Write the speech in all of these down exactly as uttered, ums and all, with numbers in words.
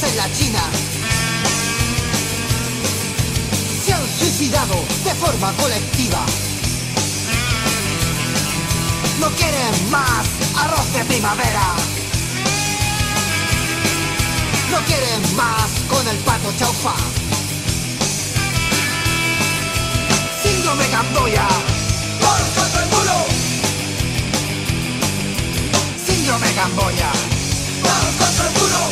en la China se han suicidado de forma colectiva. No quieren más arroz de primavera. No quieren más con el pato chaufa. Síndrome Camboya. ¡Todos contra el muro! Síndrome Camboya. ¡Todos contra el muro!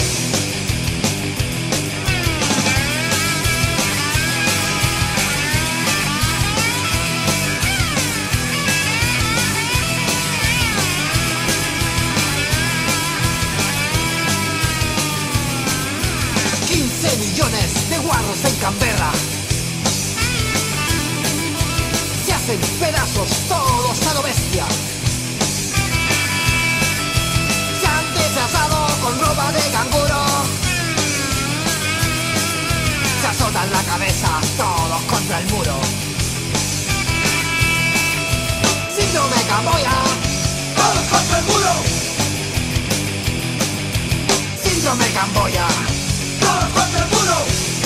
quince millones de guarros en Canberra. Se hacen pedazos todos a lo bestia. Se han disfrazado con ropa de canguro. Se azotan la cabeza todos contra el muro. Síndrome Camboya. Todos contra el muro. Síndrome Camboya. ¡Todos contra el muro!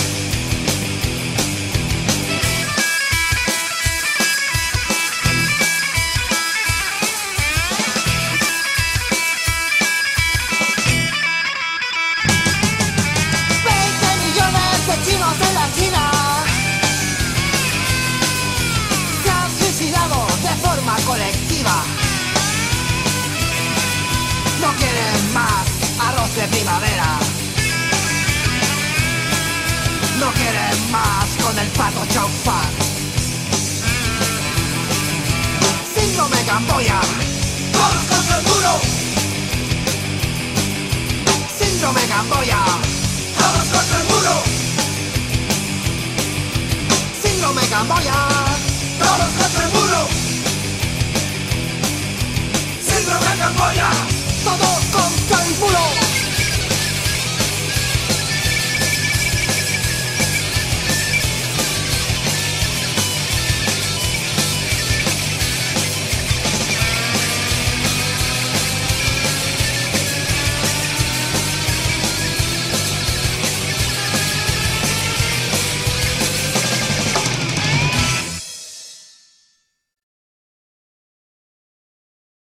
veinte millones de chinos en la China se han suicidado de forma colectiva. No quieren más arroz de primavera. No quieren más con el pato chaufa. Síndrome Camboya. ¡Todos contra el muro! Síndrome Camboya. ¡Todos contra el muro! Síndrome Camboya. ¡Todos contra el muro!